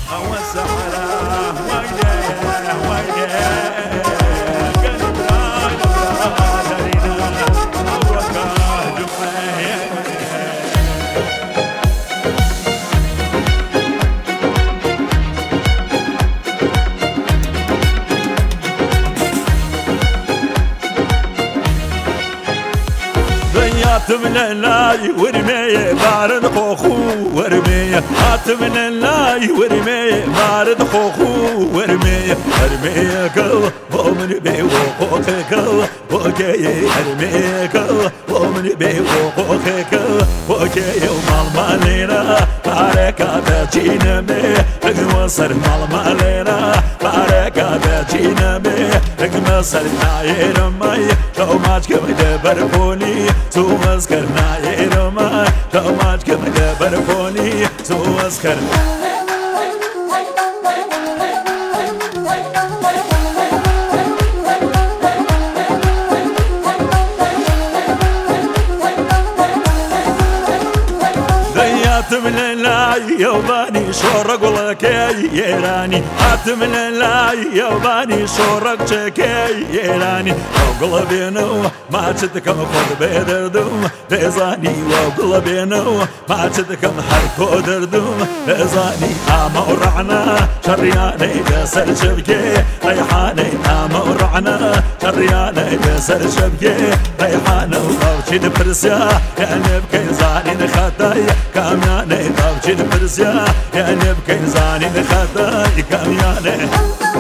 والسحرة ويلي ويلي قلبنا درينا أورقا جمعي ضيعت من اللاي ورمي بارد خوخو ورمي هات من اللاي ورمي بارد خوخو ورمي ارمي كل ومن بي وخوخك وكي ارمي كل ومن بي وخوخك وكي ومال مالينا باركة بجينا بي اقمصر مال مالينا باركة بجينا بي اقمصر ناير مي شو ماجك مدبر فوني سو أذكرنا يرما شو ماجك مدبر فوني سو أذكرنا من اللاي يوباني شورق لكي يراني هات من اللاي يوباني شورق شكي يراني وقلبينو ما تدكم خذ بيدردوم بيزاني وقلبينو ما تدكم حركو دردوم بيزاني آما ورعنا شرياني بسر شبكي ريحاني آما ورعنا شرياني بسر شبكي ريحاني وطوشي دبرسيا يعني بكي زاني نخطاي كامياني طوشي دبرسيا يعني بكي زاني نخطاي كامياني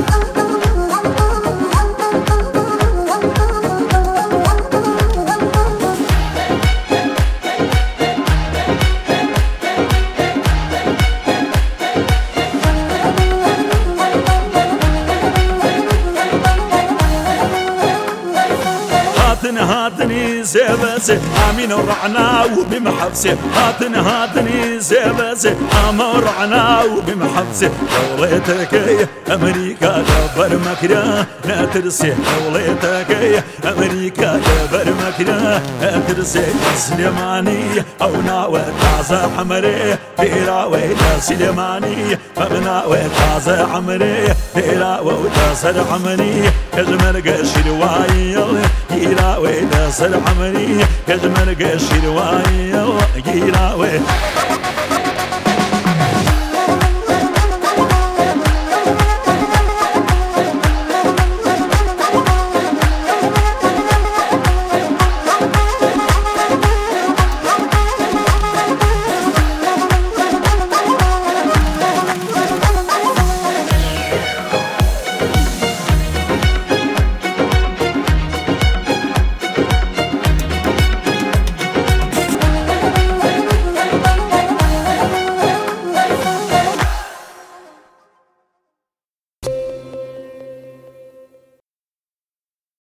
هاتني زبسي امين ورعنا وبمحبسي هاتني زبسي امين ورعنا وبمحبسي دولتك امريكا دبر مكرا لا ترسي دولتك امريكا دبر مكرا لا ترسي سليماني او ناوي تازه حمري بيراوي سليماني فبناوي تازه حمري بيراوي تازه حمري كجمل قشي روايه يراوي ناصر عمري كجمل قشي روايه يراوي